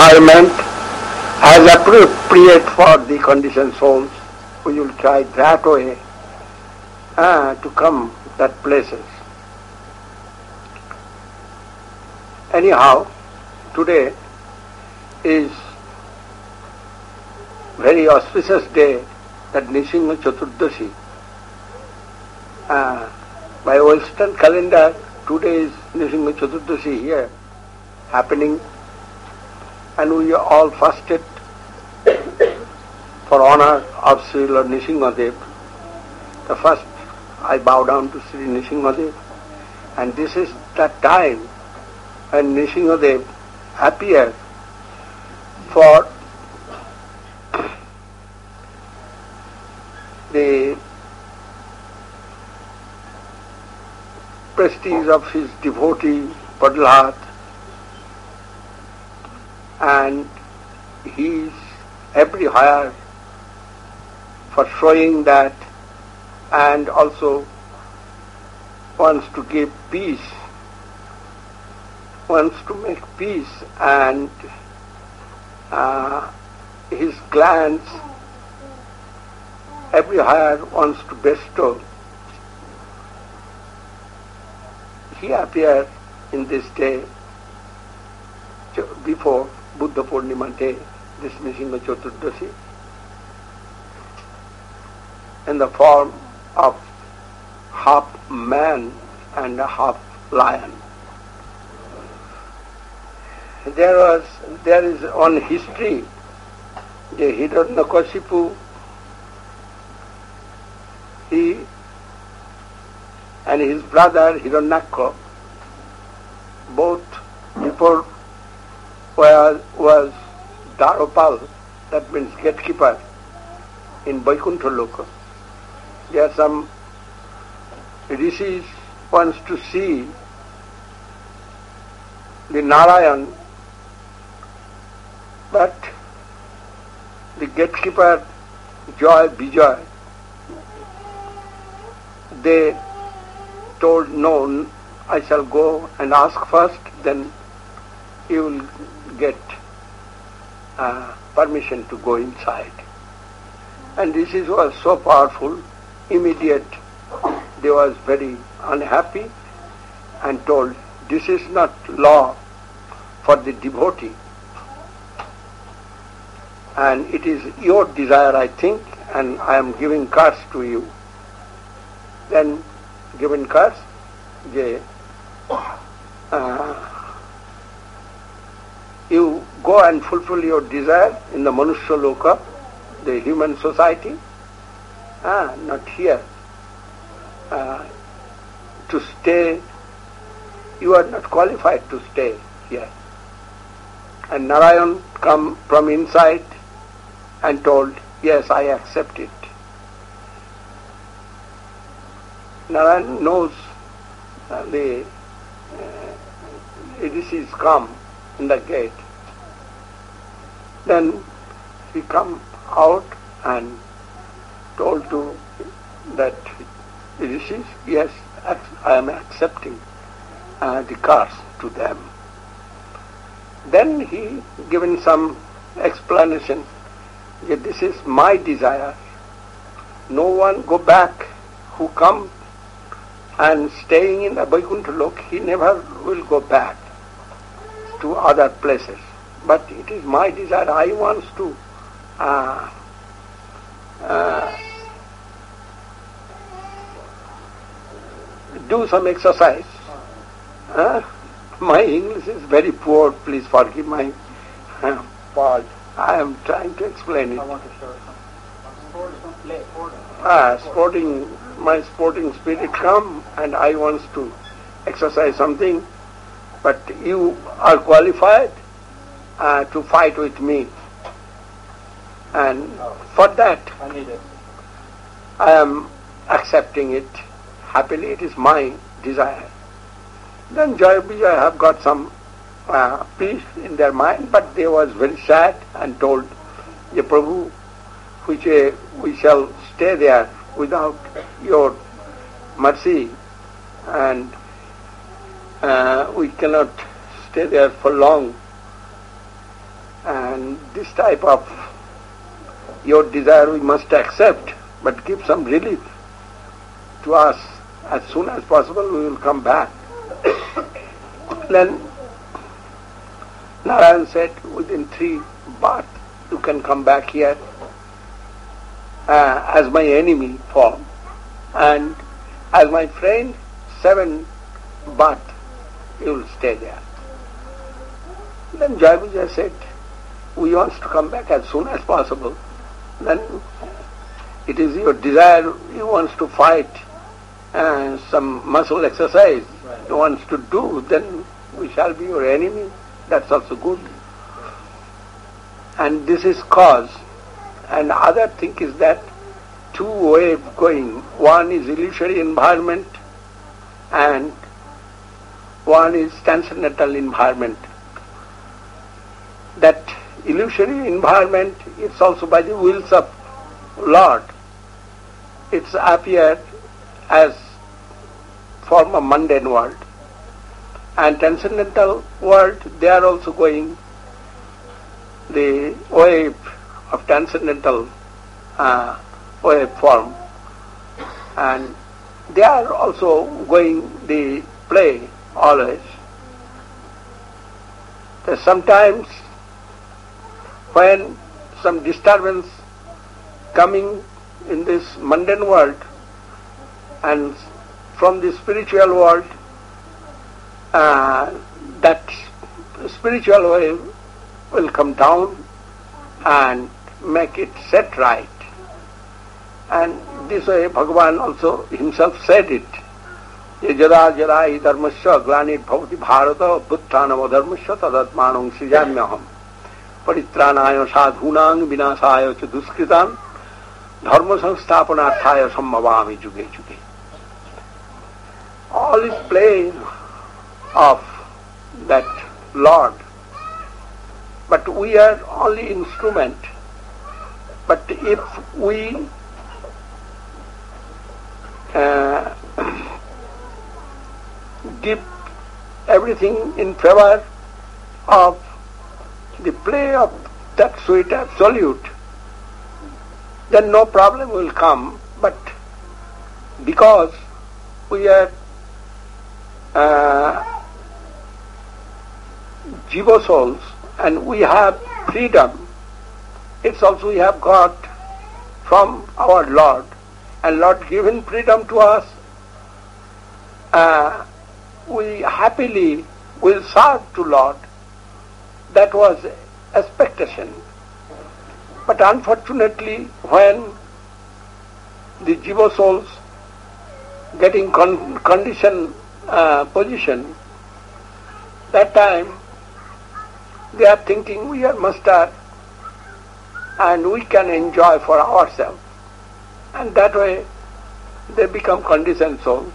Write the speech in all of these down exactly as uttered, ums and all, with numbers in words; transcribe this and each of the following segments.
environment as appropriate for the conditioned souls. We will try that way uh, to come that places. Anyhow, today is very auspicious day, that Nisingha Chaturdashi. Uh, by Western calendar, today is Nisingha Chaturdashi here happening, and we are all fasted for honor of Srila Nisinghadev. The first I bow down to Sri Nisinghadev, and this is that time when Nisinghadev appears for the prestige of his devotee Padlahat, and he is everywhere for showing that, and also wants to give peace, wants to make peace, and uh, his glance everywhere wants to bestow. He appeared in this day before Buddha Purnima day, this Nisingha Chaturdashi, in the form of half man and a half lion. There was, there is one history, the Hiranyakashipu, he and his brother Hiranyaka, both before was, was Dharapal, that means gatekeeper in Vaikuntha Loka. There are some rishis wants to see the Narayan, but the gatekeeper Joy Vijay, they told, no, I shall go and ask first, then you will get uh, permission to go inside. And this is, was so powerful, immediate, they was very unhappy and told, this is not law for the devotee, and it is your desire, I think, and I am giving curse to you. Then given curse, je, uh, you go and fulfill your desire in the Manusya Loka, the human society, ah, not here. Uh, to stay, you are not qualified to stay here. And Narayan come from inside and told, yes, I accept it. Narayan knows uh, the uh, rishis come in the gate. Then he come out and told to that rishis, yes, I am accepting uh, the curse to them. Then he given some explanation that this is my desire. No one go back who come and staying in the Vaikuntha Loka, he never will go back to other places. But it is my desire, I want to uh, uh, do some exercise. Uh, my English is very poor, please forgive my uh, fault. I am trying to explain it. I want to show some sports, some play, sporting. Ah, sporting, my sporting spirit come and I want to exercise something, but you are qualified uh, to fight with me. And Oh. for that, I need it. I am accepting it happily. It is my desire. Then Joy Vijay have got some uh, peace in their mind, but they was very sad and told, Ye Prabhu, which uh, we shall stay there without your mercy, and uh, we cannot stay there for long. And this type of your desire we must accept, but give some relief to us. As soon as possible we will come back. Then Narayan said, within three baths you can come back here uh, as my enemy form, and as my friend, seven baths you will stay there. Then Jayabujaya said, we want to come back as soon as possible. Then it is your desire, he wants to fight uh, some muscle exercise, right. He wants to do, then we shall be your enemy. That's also good. And this is cause. And other thing is that two ways going. One is illusory environment and one is transcendental environment. That illusory environment is also by the wills of Lord. It's appeared as form of mundane world. And transcendental world, they are also going the wave of transcendental uh, wave form. And they are also going the play always. So sometimes when some disturbance coming in this mundane world and from the spiritual world, uh, that spiritual wave will come down and make it set right. And this way Bhagavan also himself said it. Jada jada hi dharmasya glanir bhavati bharata butthanam adharmasya tadatmanam srijamyaham paritranaya sadhunang vinasaya cha duskritam dharma samsthapanarthaya sammavami juge juge. All is play of that Lord. But we are only instrument. But if we uh, give everything in favor of the play of that sweet absolute, then no problem will come. But because we are uh, jiva souls and we have freedom, it's also we have got from our Lord, and Lord given freedom to us, uh, we happily will serve to Lord. That was expectation. But unfortunately, when the jiva souls getting con- condition uh, position, that time they are thinking we are master and we can enjoy for ourselves. And that way they become conditioned souls.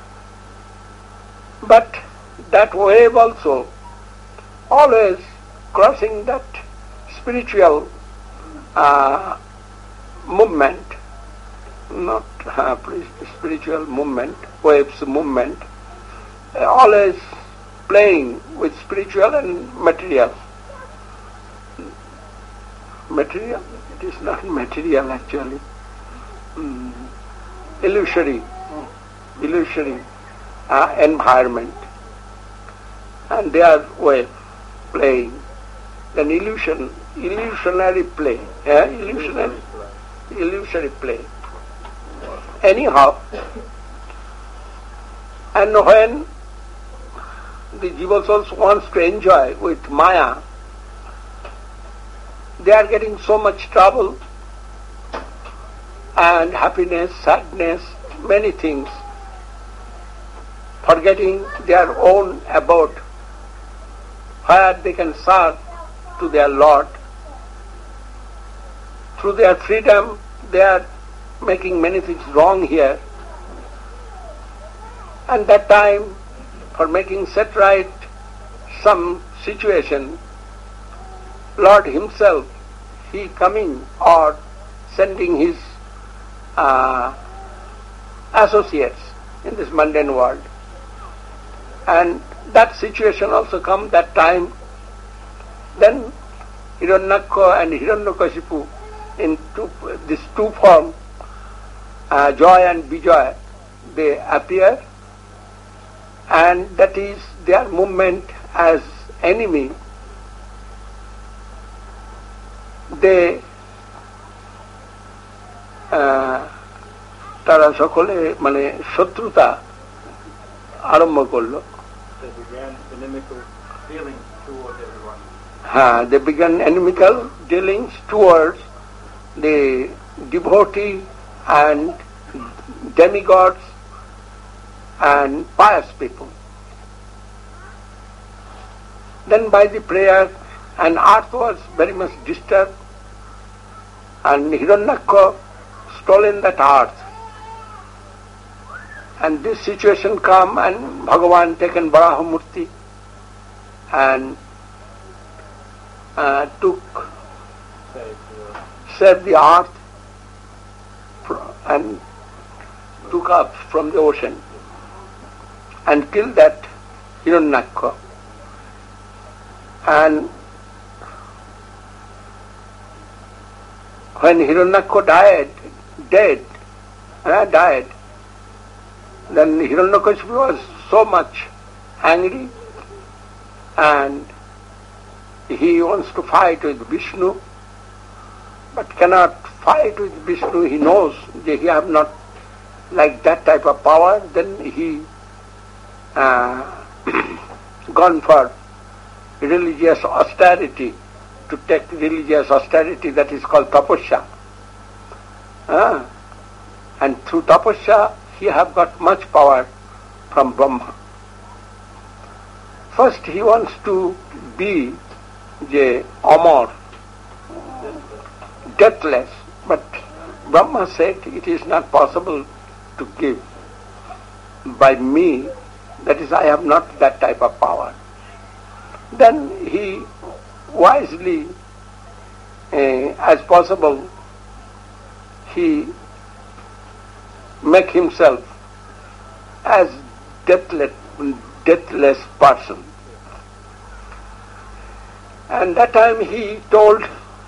But that wave also, always crossing that spiritual uh, movement, not uh, spiritual movement, waves movement, uh, always playing with spiritual and material. Material? It is not material actually. Mm. Illusory, illusory uh, environment. And they are wave playing. Then illusion, illusionary play. Yeah? Illusionary, illusory play. Anyhow, and when the jiva souls wants to enjoy with Maya, they are getting so much trouble and happiness, sadness, many things, forgetting their own abode, where they can serve to their Lord. Through their freedom, they are making many things wrong here. And that time, for making set right some situation, Lord himself, he coming or sending his uh, associates in this mundane world. And that situation also come that time. Then Hiranyaka and Hiranyakashipu in two, this two form, uh, Joy and Vijay, they appear, and that is their movement as enemy. They তারা সকলে মানে শত্রুতা আরম্ভ করলো। হ্যাঁ, they began inimical dealings towards the devotee and demigods and pious people. Then by the prayer, and earth was very much disturbed, and Hiranyaka stolen that earth. And this situation come, and Bhagavan taken Varaha Murti and uh, took, saved the earth and took up from the ocean and killed that Hiranyaka. And when Hiranyaka died, dead, uh, died, then Hiranyakashipu was so much angry, and he wants to fight with Vishnu, but cannot fight with Vishnu. He knows that he have not like that type of power. Then he uh, gone for religious austerity, to take religious austerity, that is called tapasya. Uh, and through tapasya he have got much power from Brahma. First he wants to be the Amar, deathless, but Brahma said it is not possible to give by me, that is I have not that type of power. Then he wisely, uh, as possible, he make himself as deathless, deathless person. And that time he told,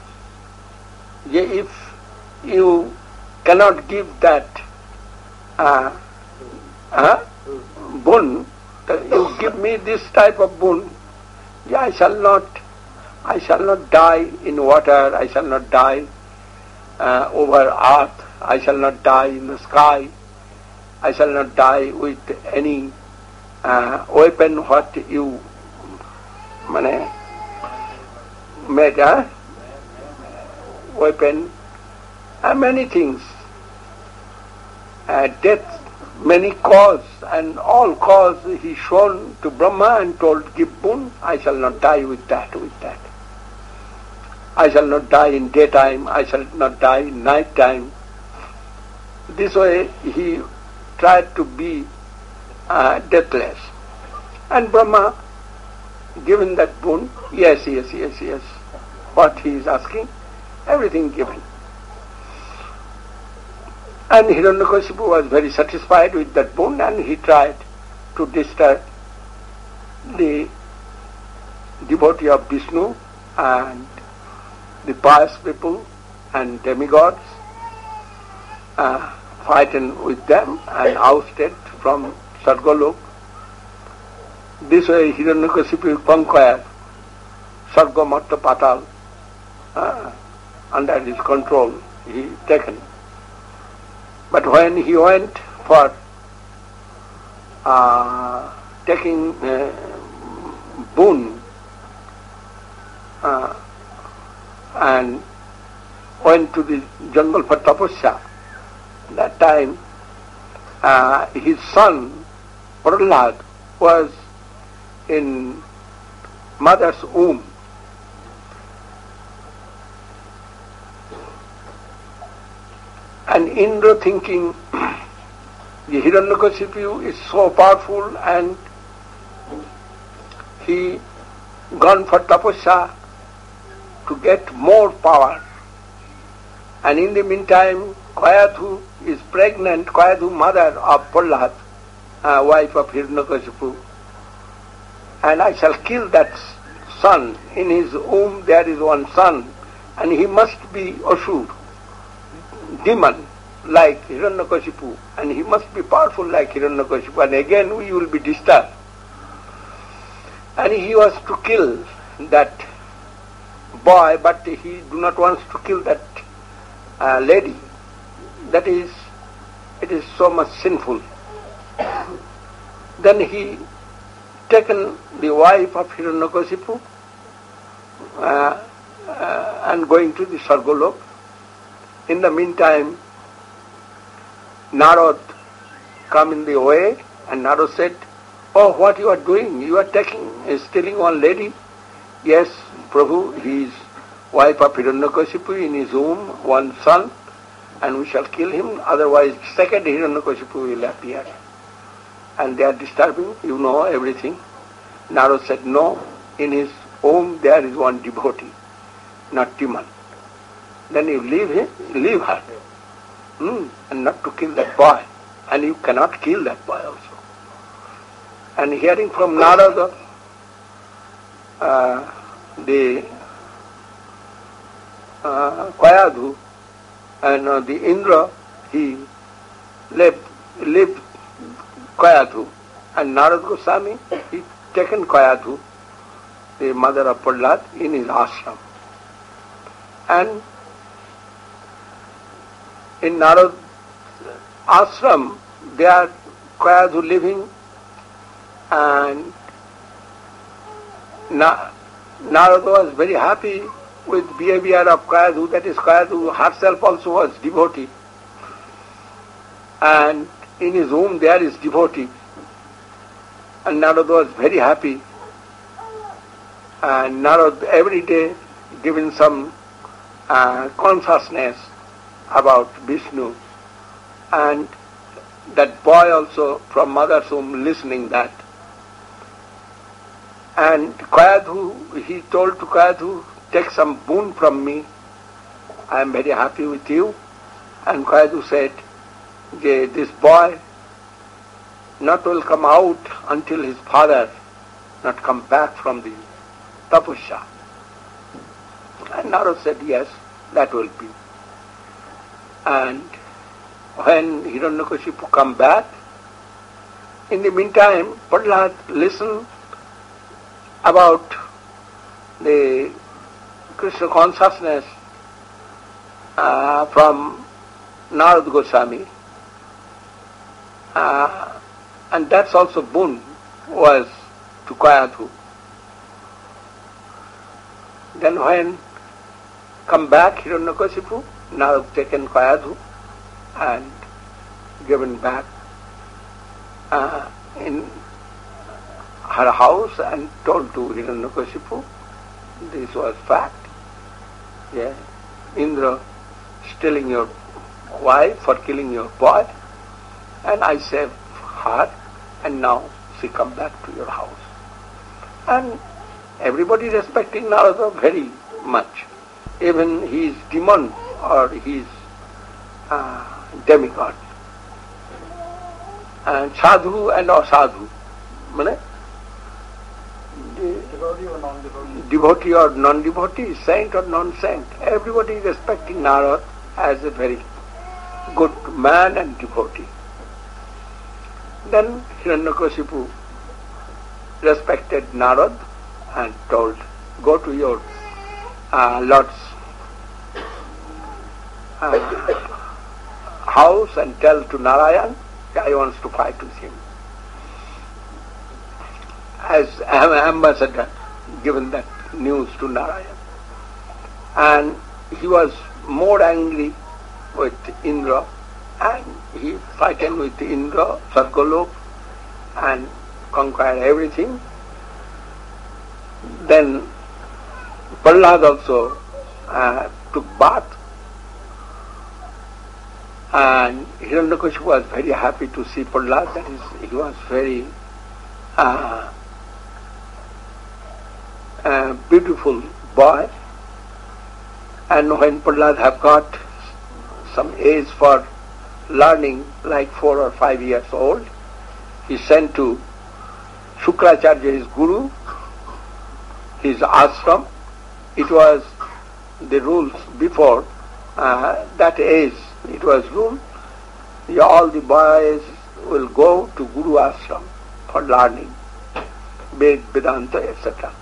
if you cannot give that uh, uh, boon, you give me this type of boon, I shall not, I shall not die in water, I shall not die uh, over earth, I shall not die in the sky, I shall not die with any uh, weapon what you mane, made, huh? Weapon, and many things. Uh, death, many cause, and all cause he shown to Brahma and told, give boon, I shall not die with that, with that. I shall not die in daytime, I shall not die in night time. This way he tried to be uh, deathless. And Brahma given that boon, yes, yes, yes, yes. What he is asking, everything given. And Hiranyakashipu was very satisfied with that boon, and he tried to disturb the devotee of Vishnu and the pious people and demigods, uh, fighting with them and ousted from Sargalok. This way Hiranyakashipu conquered Sarga, Matta, Patal, uh, under his control he taken. But when he went for uh, taking uh, boon uh, and went to the jungle for tapasya, that time uh, his son Prahlad was in mother's womb. And Indra thinking the Hiranyakashipu is so powerful, and he gone for tapasya to get more power. And in the meantime, Kayadhu is pregnant, Kayadhu mother of Prahlad, uh, wife of Hiranyakashipu, and I shall kill that son. In his womb there is one son, and he must be Asur, demon, like Hiranyakashipu, and he must be powerful like Hiranyakashipu, and again we will be disturbed. And he was to kill that boy, but he do not want to kill that uh, lady. That is, it is so much sinful. Then he taken the wife of Hiranyakashipu uh, uh, and going to the Sargolok. In the meantime, Narad come in the way, and Narad said, "Oh, what you are doing? You are taking, stealing one lady." "Yes, Prabhu, he is wife of Hiranyakashipu, in his womb one son, and we shall kill him, otherwise second Hiranyakashipu will appear. And they are disturbing, you know everything." Narad said, "No, in his womb there is one devotee, not demon. Then you leave him, leave her, hmm, and not to kill that boy. And you cannot kill that boy also." And hearing from Narada, uh, the uh, Kayadhu and uh, the Indra, he left, left Kayadhu, and Narad Goswami, he taken Kayadhu, the mother of Prahlad, in his ashram. And in Narad ashram, they are Kayadhu living, and Na- Narada was very happy with behavior of Kayadhu, that is, Kayadhu herself also was devotee. And in his womb there is devotee. And Narada was very happy. And Narada every day giving some uh, consciousness about Vishnu. And that boy also from mother's womb listening that. And Kayadhu, he told to Kayadhu, "Take some boon from me. I am very happy with you." And Kayadhu said, "This boy not will come out until his father not come back from the tapasya." And Narad said, "Yes, that will be." And when Hiranyakashipu come back, in the meantime, Prahlad listened about the Krishna consciousness uh, from Narad Goswami, uh, and that's also boon was to Kayadhu. Then when come back Hiranyakashipu, Narad taken Kayadhu and given back uh, in her house and told to Hiranyakashipu, this was fact. Yeah, Indra stealing your wife for killing your boy, and I saved her, and now she come back to your house. And everybody respecting Narada very much. Even he is demon or he is uh, demigod. And sadhu and asadhu. Mane? Devotee or non-devotee? Devotee or non-devotee, saint or non-saint. Everybody respecting Narada as a very good man and devotee. Then Hiranyakashipu respected Narad and told, "Go to your uh, Lord's uh, house and tell to Narayan, I want to fight with him." As ambassador, given that news to Narayan. And he was more angry with Indra, and he frightened with Indra, Sargolok, and conquered everything. Then Prahlad also uh, took bath, and Hiranyakashipu was very happy to see Prahlad. That is, he was very uh, uh, beautiful boy. And when Prahlad have got some age for learning, like four or five years old, he sent to Shukracharya, his guru, his ashram. It was the rules before uh, that age. It was rule. Yeah, all the boys will go to Guru ashram for learning Ved, Vedanta, et cetera.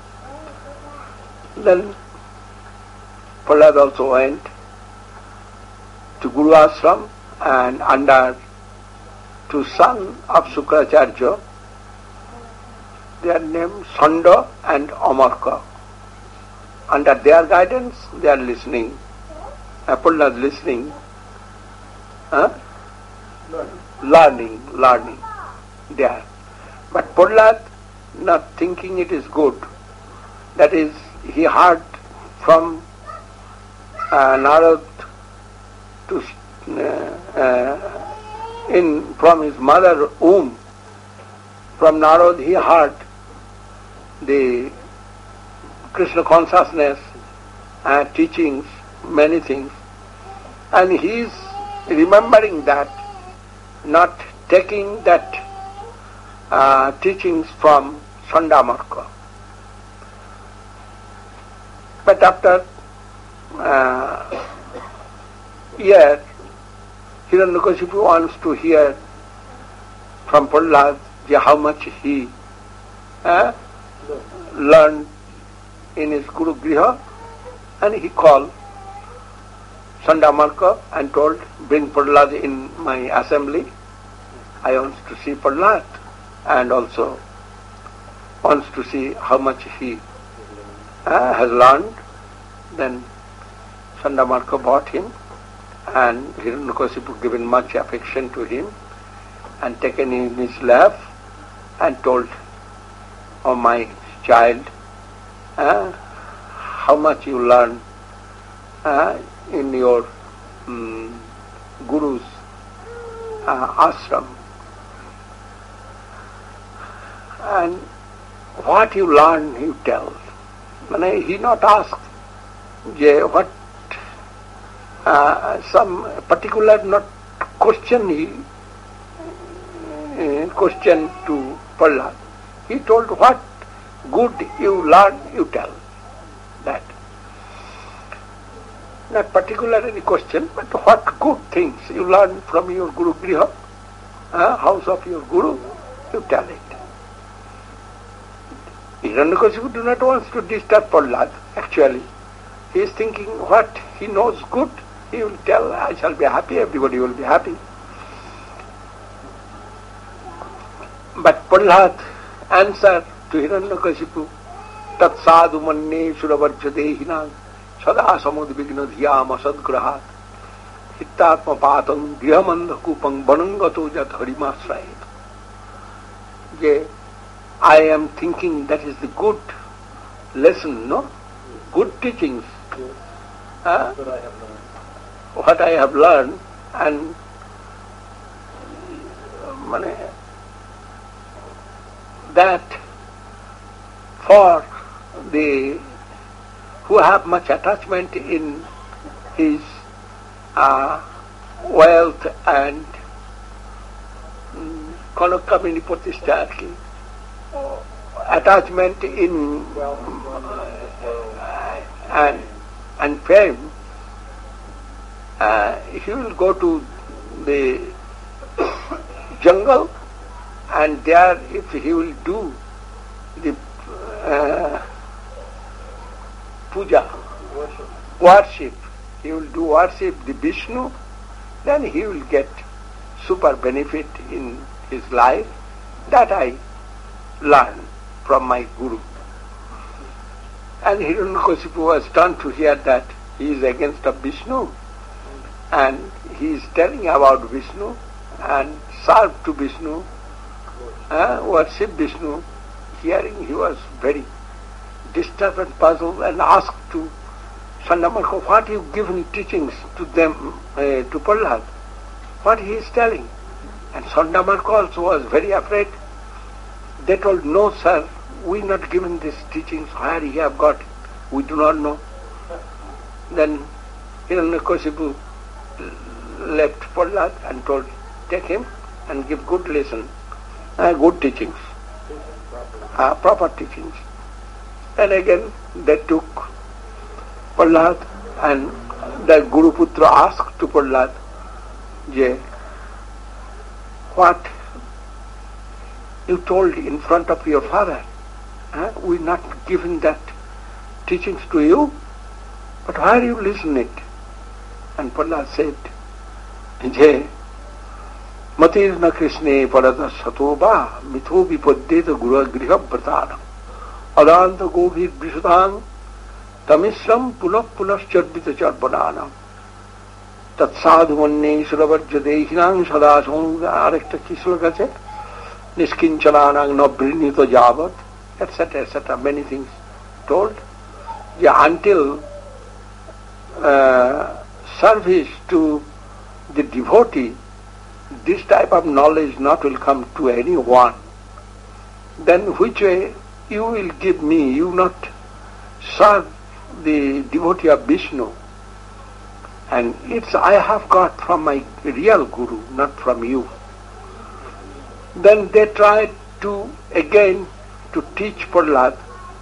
Then Prahlad also went to Guru ashram, and under two sons of Shukracharya, they are named Sanda and Amarka. Under their guidance, they are listening. Uh, Prahlad listening, huh? learning, learning there. But Prahlad not thinking it is good. That is, he heard from uh, Narad to uh, uh, in from his mother womb. From Narad he heard the Krishna consciousness and teachings, many things, and he is remembering that, not taking that uh, teachings from Sandamarka. But after uh, year, Hiranyakashipu wants to hear from Prahlad how much he uh, learned in his Guru Griha, and he called Sandamarka and told, bring Prahlad in my assembly. I want to see Prahlad, and also wants to see how much he uh, has learned. Then Sandamarka brought him, and Hiranyakashipu given much affection to him and taken him in his lap and told, oh my child, uh, how much you learn uh, in your um, Guru's uh, ashram, and what you learn you tell. And he not asked what uh, some particular not question he uh, question to Prahlad. He told what good you learn you tell. That. Not particularly question, but what good things you learn from your Guru Griha, uh, house of your Guru, you tell it. Hiranyakashipu do not want to disturb Prahlad, actually. He is thinking what he knows good, he will tell, I shall be happy, everybody will be happy. But Prahlad answered to Hiranyakashipu, Tat sadhu manne suravarjadehinam sada samudvigna dhyam asadgrahat hittatma patam grihamandha kupang banangato jat harimasrayet. I am thinking that is the good lesson, no? Good teachings. Huh? What I have learned, and uh, that for the who have much attachment in his uh, wealth and Kanakamini Pratishtha, attachment in uh, and and fame, uh, he will go to the jungle, and there if he will do the uh, puja, worship. worship, he will do worship the Vishnu, then he will get super benefit in his life. That I learned from my Guru. And Hiranyakashipu was stunned to hear that he is against of Vishnu, and he is telling about Vishnu and serve to Vishnu, uh, worship Vishnu. Hearing, he was very disturbed and puzzled, and asked to Sandamarka, what you given teachings to them, uh, to Prahlad, what he is telling. And Sandamarka also was very afraid. They told, no sir, we not given these teachings, where he have got, we do not know. Then Hiranyakashipu left Prahlad and told, take him and give good lesson, uh, good teachings, uh, proper teachings. And again they took Prahlad, and the Guru Putra asked to Prahlad, Je, what you told in front of your father, huh? We not given that teachings to you, but why you listen it? And Prahlad said, Je, Matir na Krishne parada satoba mitho vipaddeta guru griha vratanam adanta govir vishudang tamisram pulah pulah charbita charpananam tat sadhu manne suravarja dehinang sadasam arekta ki শ্লোক আছে niskinchalanang nabrinito javat, etc, etc, many things told. Yeah, until uh, service to the devotee, this type of knowledge not will come to anyone. Then which way you will give me? You not serve the devotee of Vishnu. And it's I have got from my real Guru, not from you. Then they tried to again to teach Prahlad.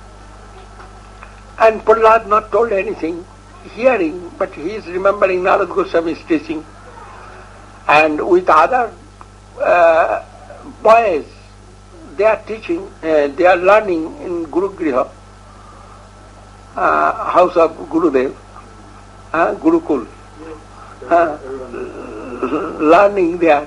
And Prahlad not told anything, hearing, but he is remembering Narad Goswami's teaching. And with other uh, boys, they are teaching, uh, they are learning in Guru Griha, uh, house of Gurudev, uh, Gurukul, uh, learning there.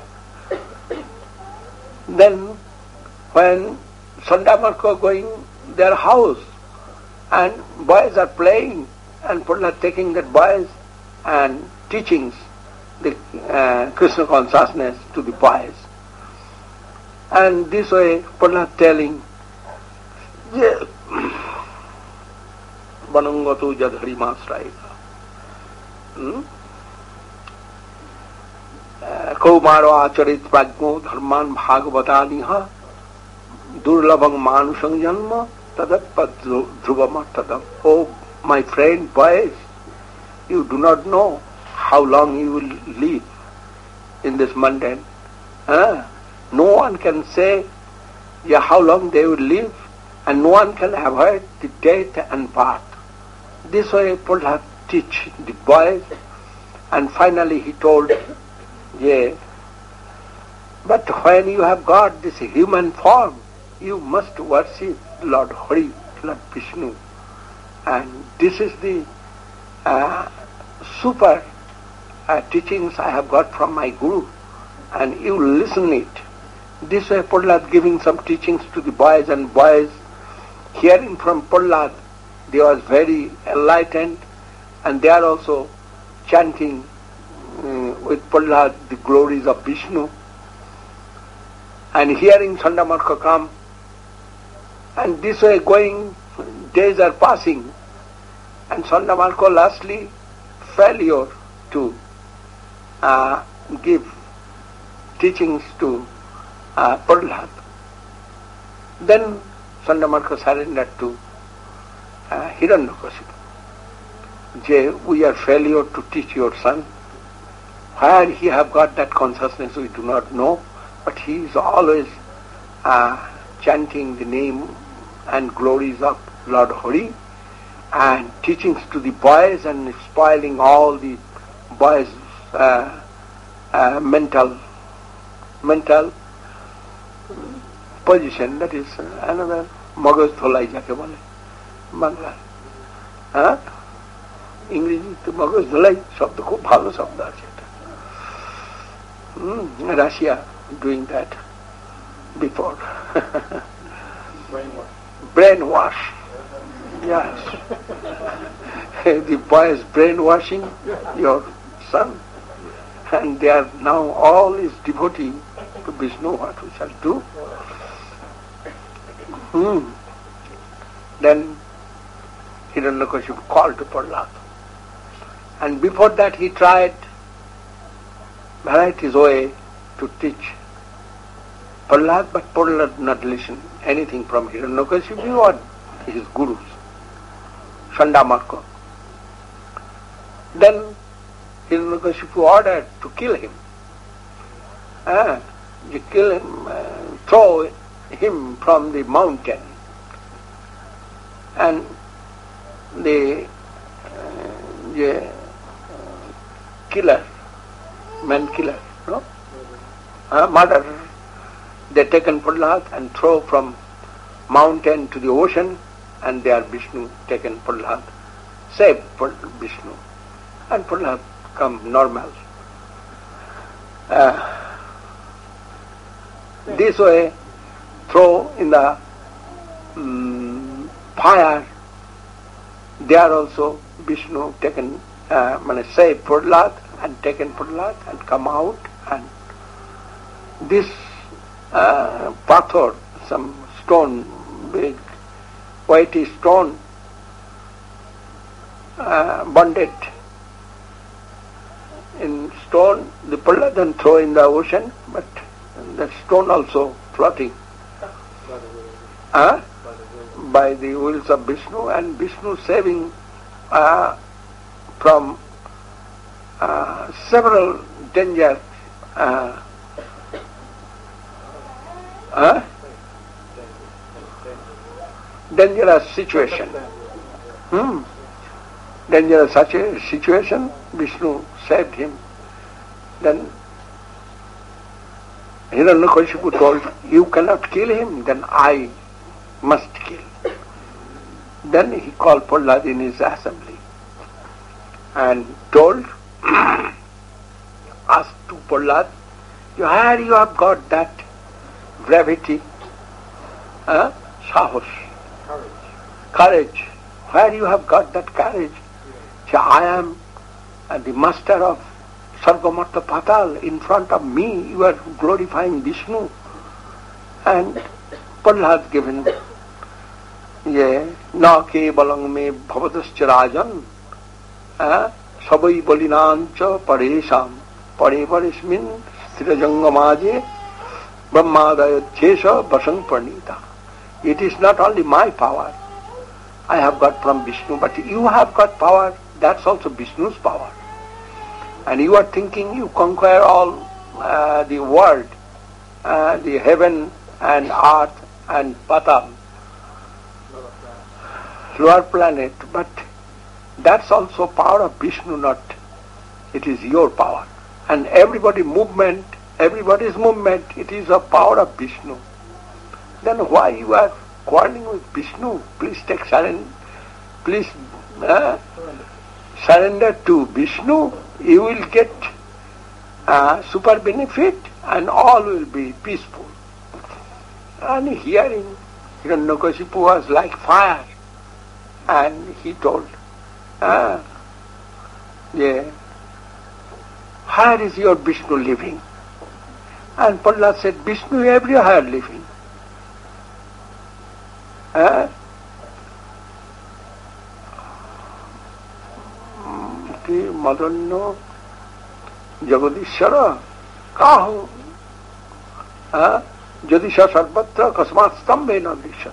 Then when Sandamarka going their house, and boys are playing, and Prahlad taking that boys and teachings the uh, Krishna consciousness to the boys. And this way Prahlad telling, Banangatu Jadhari Masraika Kaumaro Acharit Prajno Dharman Bhagavataniha Durlabhang Manusang Janma Tadapad Dhruvamatadam. Oh, my friend, boys, you do not know how long you will live in this mundane. Huh? No one can say yeah, how long they will live, and no one can avoid the death and birth. This way Prahlad teach the boys, and finally he told, yeah, but when you have got this human form, you must worship Lord Hari, Lord Vishnu. And this is the uh, super uh, teachings I have got from my Guru, and you listen it. This way Prahlad giving some teachings to the boys, and boys hearing from Prahlad, they was very enlightened, and they are also chanting uh, with Prahlad the glories of Vishnu. And hearing Sandamarka come, and this way going, days are passing, and Sandamarka lastly failure to uh, give teachings to uh, Prahlad. Then Sandamarka surrendered to uh, Hiranyakashipu. Jay, we are failure to teach your son. Where he have got that consciousness we do not know, but he is always uh, chanting the name and glories of Lord Hari, and teachings to the boys, and spoiling all the boys' uh, uh, mental mental position. That is another magaz dholai jake bole bangla. Huh? ইংরেজিতে মগজ ধোলাই শব্দ খুব ভালো শব্দ আছে এটা. Russia doing that before. Brainwash. Brainwash. Yes. The boy is brainwashing your son, and they are now all is devoting to Vishnu, what we shall do. Hmm. Then Hiranyakashipu called to Prahlad. And before that he tried varieties way to teach Prahlad, but Prahlad not listen anything from Hiranyakashipu or his gurus, Sandamarka. Then Hiranyakashipu ordered to kill him. Ah, you kill him, uh, throw him from the mountain. and the, uh, the killer, man killer, no? Uh, murderer, they taken Prahlad and throw from mountain to the ocean, and there Vishnu taken Prahlad, save Vishnu, and Prahlad come normal. Uh, this way, throw in the um, fire, there also Vishnu taken, uh, save Prahlad and taken Prahlad and come out, and this uh, pathor, some stone, big weighty stone, uh, bonded in stone, the Prahlad and throw in the ocean, but the stone also floating. Uh, by the wills of Vishnu, and Vishnu saving uh, from uh, several dangers. Uh, uh, dangerous situation. Hmm. Dangerous such a situation, Vishnu saved him. Then Hiranyakashipu told, you cannot kill him, then I must kill. Then he called Prahlad in his assembly and told, asked to Prahlad, where you have got that gravity, uh, sahos, Courage. courage, where you have got that courage? So I am uh, the master of Sargamartha Patal. In front of me you are glorifying Vishnu. And Prahlad given, ye na kevalang me bhavatascha rajan sabai balinancha paresham parevarismin sthirajangamaje brahmadayachesha vasang pranita. It is not only my power I have got from Vishnu, but you have got power, that's also Vishnu's power. And you are thinking you conquer all uh, the world, uh, the heaven and earth and Patal, lower planet, but that's also power of Vishnu, not it is your power. And everybody movement, everybody's movement, it is a power of Vishnu. Then why you are quarreling with Vishnu? Please take surrender, please uh, surrender to Vishnu. You will get uh, super benefit and all will be peaceful. And hearing, Hiranyakashipu was like fire, and he told, ah, yeah, where is your Vishnu living? And Prahlad said, Vishnu everywhere living. Ah? Ki madanno jagadishara kahu jadisha sarvatra kasmat stambhe na dishyate.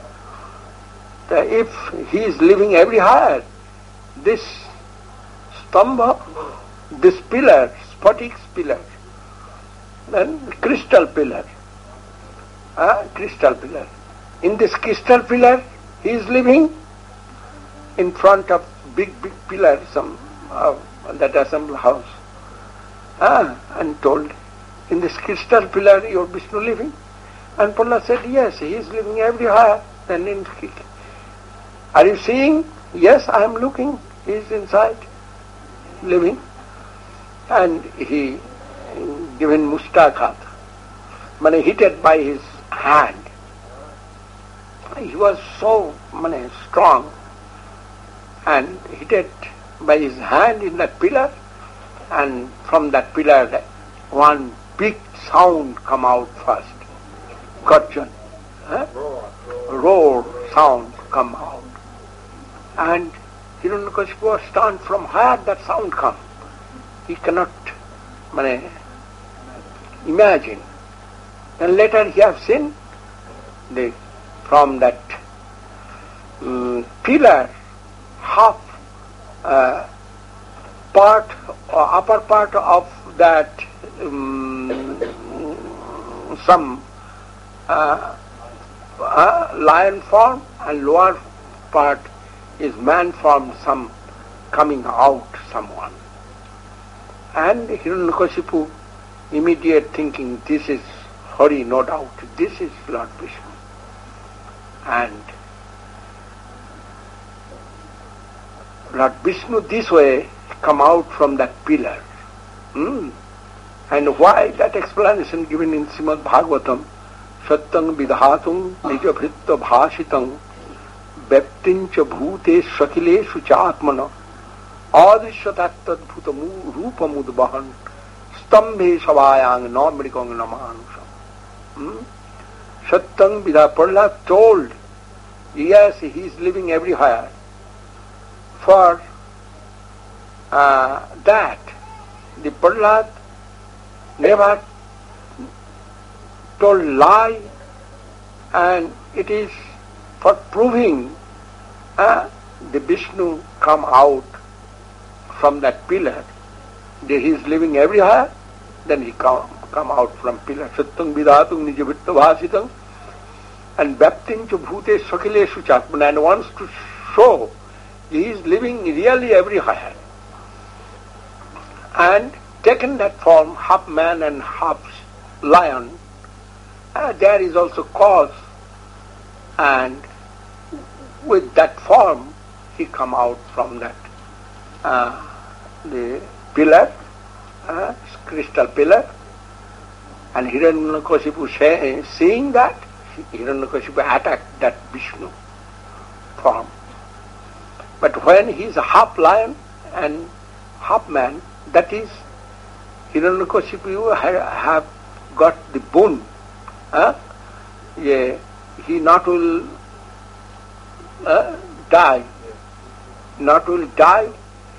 If he is living everywhere, this stambha, this pillar, sphatic pillar, then crystal pillar, uh, crystal pillar. In this crystal pillar, he is living in front of big, big pillar, some uh, that assemble house, uh, and told, in this crystal pillar, your Vishnu living? And Prahlad said, yes, he is living everywhere. Then in, are you seeing? Yes, I am looking. He is inside, living. And he given mustakhat, mane hit by his hand. He was so mane, strong, and hit by his hand in that pillar, and from that pillar one big sound come out first. Garjan, eh? roar, roar. roar sound come out. And Hiranyakashipu was stunned from where that sound come. He cannot mane, imagine. Then later he have seen the from that um, pillar, half uh, part or upper part of that um, some uh, uh, lion form and lower part is man formed, some coming out, someone. And Hiranyakashipu, immediate thinking, this is Hari, no doubt, this is Lord Vishnu. And Lord Vishnu this way come out from that pillar. Hmm? And why that explanation given in Srimad Bhagavatam, Satyam vidhatum nijabhritta bhashitam vyaptincha bhute shakileshu chatmana adrishyatattadbhuta rupamudvahan stambhe savayang namrikang namanusam. Hmm? Satyam vidha, Prahlad told, yes, he is living everywhere. For uh, that, the Prahlad never told lie, and it is for proving uh, the Vishnu come out from that pillar. He is living everywhere, then he come, come out from pillar. Satyam vidhatum nijabhitta bhasitam and vyaptincha bhute sakileshu chatmana, and wants to show he is living really everywhere. And taken that form, half man and half lion, uh, there is also cause, and with that form he come out from that uh, the pillar, uh, crystal pillar, and Hiranyakashipu say, seeing that, Hiranyakashipu attacked that Vishnu form. But when he is a half lion and half man, that is, Hiranyakashipu have got the boon. Huh? Yeah, he not will uh, die, not will die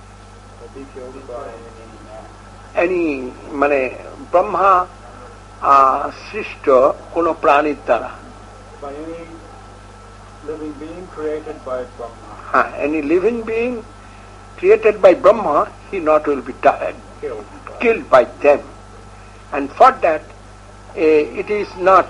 any mane Brahma uh, Srishta kono pranit dara. By any living being created by Brahma. Uh, any living being created by Brahma, he not will be died, Killed. killed by them. And for that, uh, it is not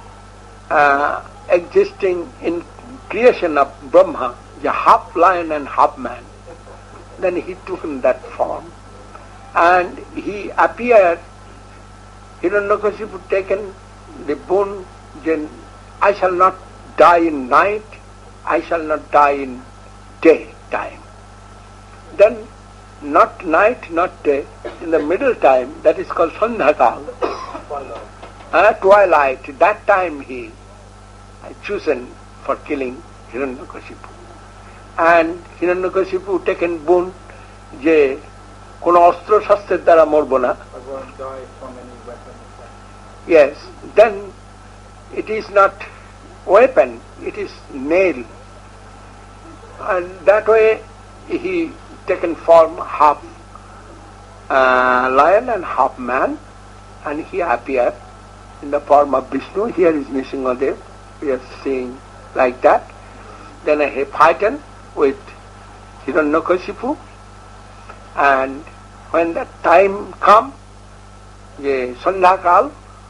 uh, existing in creation of Brahma, the half lion and half man. Then he took in that form, and he appeared. Hiranyakashipu taken the boon, then I shall not die in night, I shall not die in day time. Then not night, not day, in the middle time, that is called Sandhakal, uh, twilight, that time he chosen for killing Hiranyakashipu. And Hiranyakashipu taken boon, je kono ostro shastrer dara morbo na. I won't die from any weapon. Yes, then it is not weapon, it is nail. And that way he taken form half uh, lion and half man, and he appeared in the form of Vishnu. Here is Nrsimhadev, we are seeing like that. Then he fighted with Hiranyakashipu, and when that time come, the Sandhakal,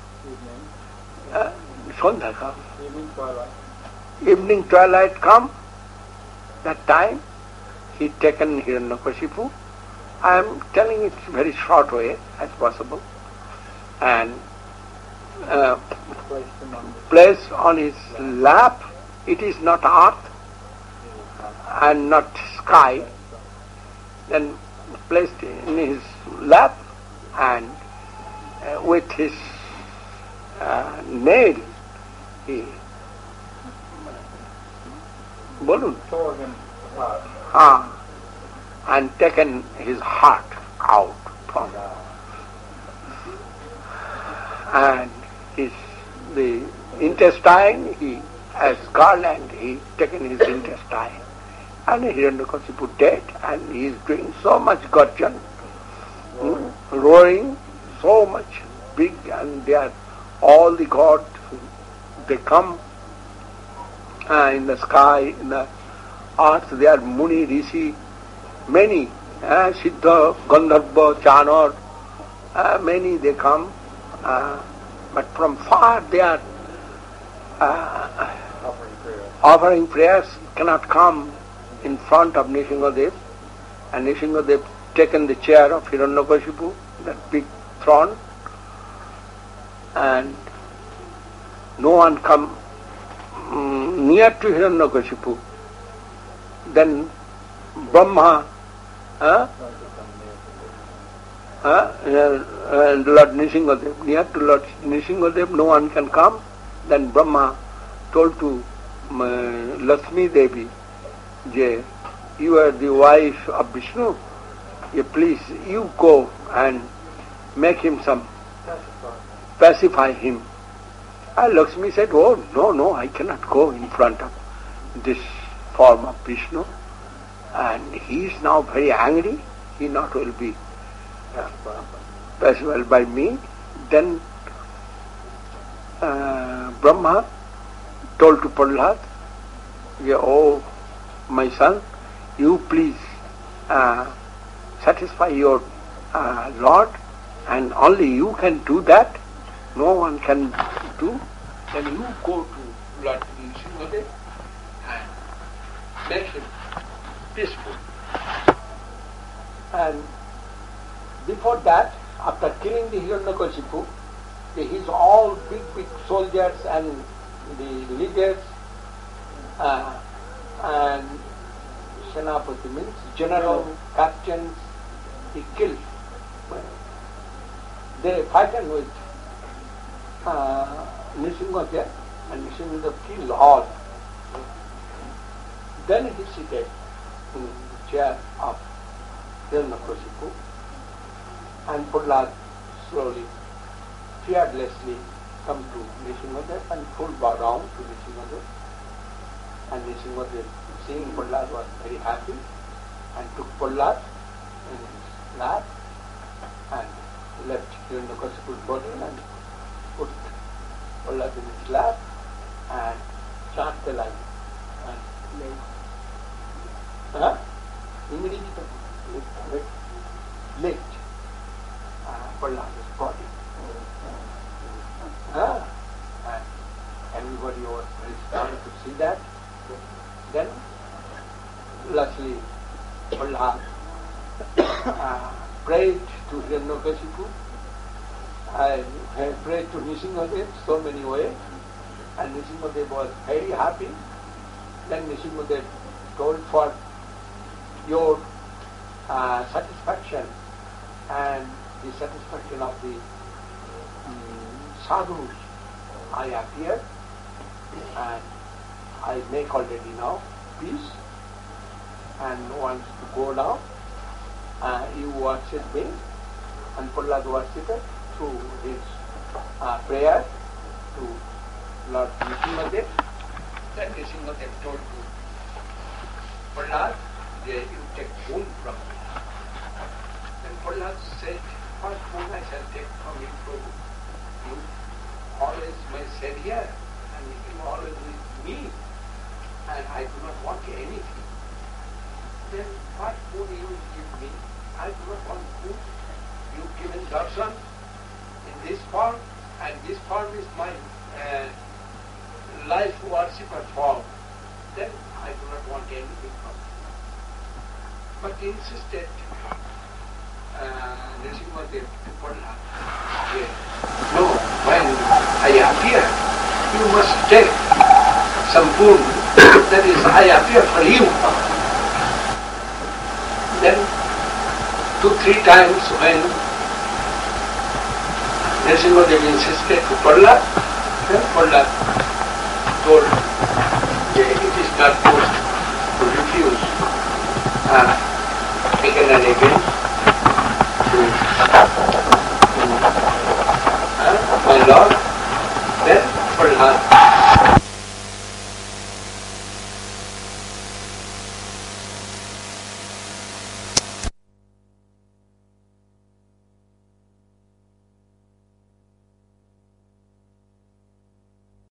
uh, Sandhakal, Evening twilight. evening twilight come, that time he taken Hiranyakashipu. I am telling it very short way as possible, and uh, Placed him on placed on his lap. It is not earth and not sky. Then placed in his lap, and uh, with his uh, nail he balloon tore him apart. ah, and taken his heart out from and his the intestine, he as garland he taken his intestine, and Hiranyakashipu dead, and he is doing so much gurjan, hmm, roaring so much big, and they are all the gods, they come uh, in the sky, in the earth, they are Muni, Rishi, many, uh, Siddha, Gandharva, Chanor, uh, many they come, uh, but from far they are uh, offering prayers. Offering prayers cannot come in front of Nrsimhadev, and Nrsimhadev taken the chair of Hiranyakashipu, that big throne, and no one come um, near to Hiranyakashipu. Then Brahma, uh, uh, and Lord Nrsimhadev, near to Lord Nrsimhadev no one can come. Then Brahma told to uh, Lakshmi Devi, Je, you are the wife of Vishnu, ye, please you go and make him some, pacify him. And Lakshmi said, oh no, no, I cannot go in front of this form of Vishnu, and he is now very angry, he not will be uh, pacified by me. Then uh, Brahma told to Prahlad, yeah, oh my son, you please uh, satisfy your uh, Lord, and only you can do that, no one can do. Then you go to Lord Nrsimhadev and make him peaceful. And before that, after killing the Hiranyakashipu, his all big, big soldiers and the leaders uh, and Senapati means general, captains, he killed. They fighted with uh, Nrsimhadev, and Nrsimhadev killed all. Then he seated in the chair of Hiranyakashipu, and Prahlad slowly, fearlessly come to Nrsimhadev and full bow down to Nrsimhadev. And Nrsimhadev, seeing Prahlad, was very happy and took Prahlad in his lap and left Hiranyakashipu's body and put Prahlad in his lap and chant the line and laid. Huh? Immediately lift uh, Prahlad's body. Huh? And everybody was very startled to see that. Then, lastly, Prahlad uh, prayed to Hiranyakashipu, and had prayed to Nrsimhadev so many ways, and Nrsimhadev was very happy. Then Nrsimhadev told, for your uh, satisfaction and the satisfaction of the um, sadhus, I appear and I make already now peace, and no one to go now. Uh, you worship me, and Prahlad worshipped through his uh, prayer to Lord Nrsimhadev. Then Nrsimhadev told to Prahlad, you take boon from me. Then Prahlad said, what boon I shall take from you, Prabhu? You always my savior, and you always with me, and I do not want anything. Then what boon you will give me? I do not want boon. You given darshan in this form, and this form is my uh, life worshipper form. Then I do not want anything from you. But he insisted, uh, Nrsimhadev to Prahlad, yes, no, when I appear, you must take some boon, that is, I appear for you. Then, two, three times when Nrsimhadev insisted to Prahlad, then Prahlad told, yeah, it is not good to refuse uh, again and again to